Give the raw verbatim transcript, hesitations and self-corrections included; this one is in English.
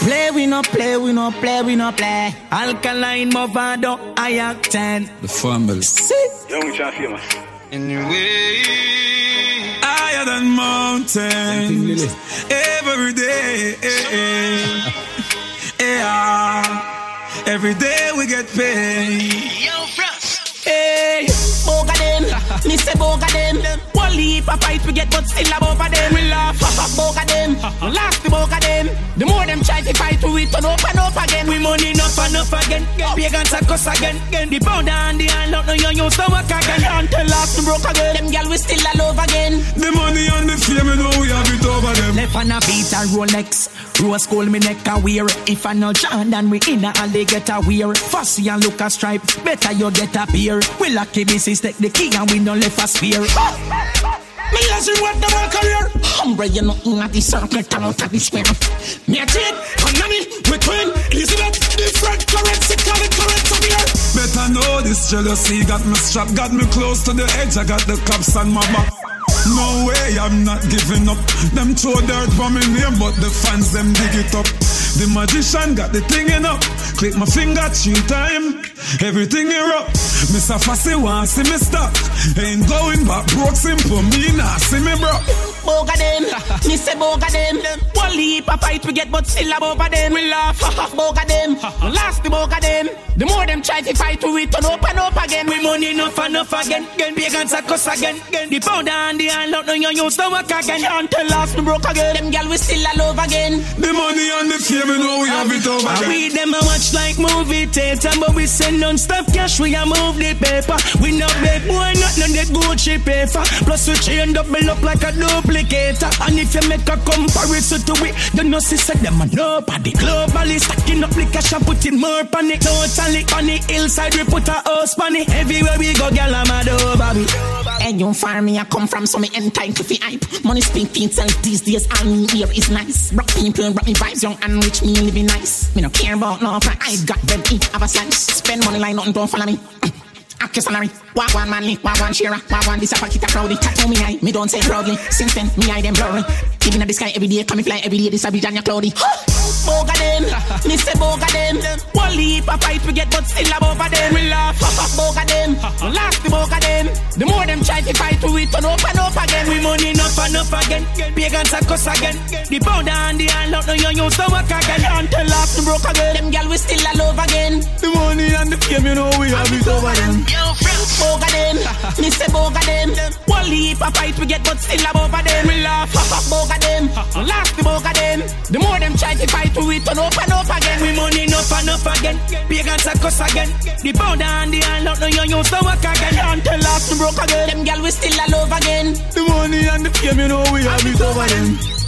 play, we no play, we no play, we no play. Alkaline Movado, I accent. The family. Young which are famous. Anyway, higher than mountains. Every day. Yeah. Every day we get paid. Yo, Frost. Hey, boga them. Me say boga them. One leap a fight we get, but still above them. We laugh, boga them. Last the boga them. The more them try to fight, we turn up and up again. We money enough and enough again. Pagans a cuss again. The powder and the hand out, no you use to work again. Until last the broke again. Them girl we still a love again. The money and the fame, you know we have it over them. Left on a beat and Rolex. Rose gold me neck a wear. If I no Jordan, we in a alley get a wear. Fussy and look a stripe. Better you get a beer. We lucky business take the key and we no left a spear. Me listen what the world career. Humble you nothing at the circle, turn out at the square. Me a teen, Konami, we twin, Elizabeth, different currency, current current of here. Better know this jealousy got me strapped, got me close to the edge. I got the cops on my back. No way, I'm not giving up. Them throw dirt for me name, but the fans them dig it up. The magician got the thing in up. Click my finger three time. Everything erupt. Mister Fussy want see me stop. Ain't going back, broke simple. Me nah see me bro. Boga them, me say boga them. One leap a fight we get, but still above them. We laugh, boga them. Last the boga them. The more them try to fight, we turn up and up again. We money enough and enough again. Again, pagans a cuss again. The powder and the hand out, no you use to work again. Until last the broke again. Them girl we still a love again. The money and the fame, you know we have it over again. We them a watch like movie theater, but we send non-stop cash, we a move the paper. We no beg boy, not none the Gucci paper. Plus we chain double up like a duplicator. And if you make a comparison to it, then no sister them a nobody. Globally stacking up the cash and putting more panic. Totally on the hillside, we put a house panic. Everywhere we go, girl, I'm a over me. And you farm me, I come from so me entitled to hype. Money speaking self these days, all me here is nice. Rock people, rock me vibes, young and rich, me living nice. Me no care about no price, I got them eat, have a slice. Spend money like nothing, don't follow me. Ask your salary. Walk one manly, walk one share, walk one this a pocket a crowdy. Tattoo me eye, me don't say proudly. Since then, me eye them blurry. Living in the sky every day, come me fly every day. This a Abidjan ya cloudy. Boga them, me say boga them. One leap a fight we get, but still above them. We laugh, boga them. Last the boga them. The more them try to fight, we turn up and up again. We money enough and enough again. Pagans a cuss again. The powder and the hand out, no you use to work again. Until last the broke again. Them girl we still a love again. The money and the fame, you know we have it over them. Boga them, me say boga them. One leap a fight we get, but still above them. We laugh, boga them. Last the boga them. The more them try to fight, we turn up and up again. We money enough and enough again. Pagans a cuss again. The powder and the hand out, no you use to work again. Until last the broke again. Them girl we still a love again. The money and the fame, you know we have it over them.